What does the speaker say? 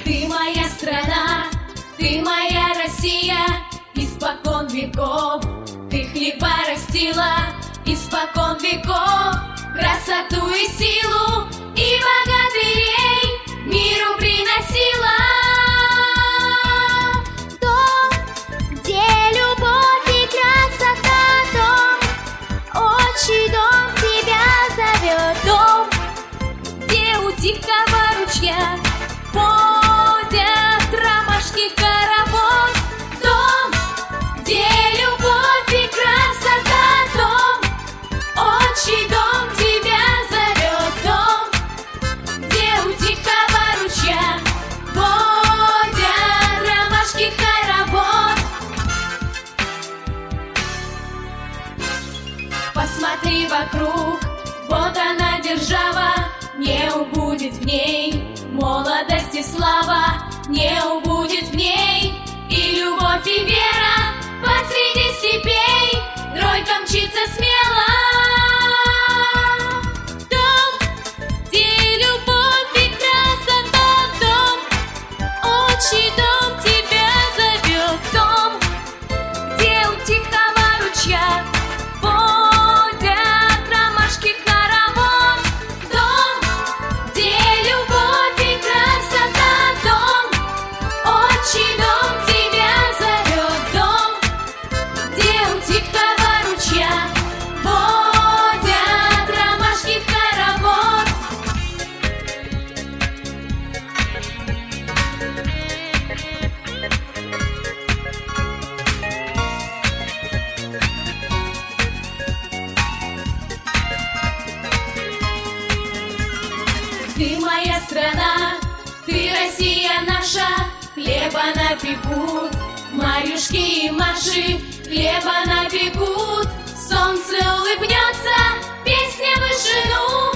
Ты моя страна, ты моя Россия, испокон веков. Ты хлеба растила, испокон веков, красоту и силу, и богатырей миру приносила. Дом, где любовь и красота, дом, отчий дом тебя зовет. Дом, где у тихого ручья ходят ромашки хоровод. Дом, где любовь и красота, дом, отчий дом тебя зовет. Дом, где у тихого ручья ходят ромашки хоровод. Посмотри вокруг, вот она держава, не убудет в ней молодость и слава, не убудет в ней и любовь, и вера. Посреди степей тройка мчится смело. Дом, где любовь и красота, дом, отчий дом тебя зовет. Дом, где у тихого ручья ходят ромашки хоровод. Дом, где любовь и красота, дом, отчий дом тебя зовет. Дом, где у тихого ручья ходят ромашки хоровод. Ты моя страна, ты Россия наша, хлеба напекут Марюшки и Маши, хлеба напекут. Солнце улыбнется, песня вышину.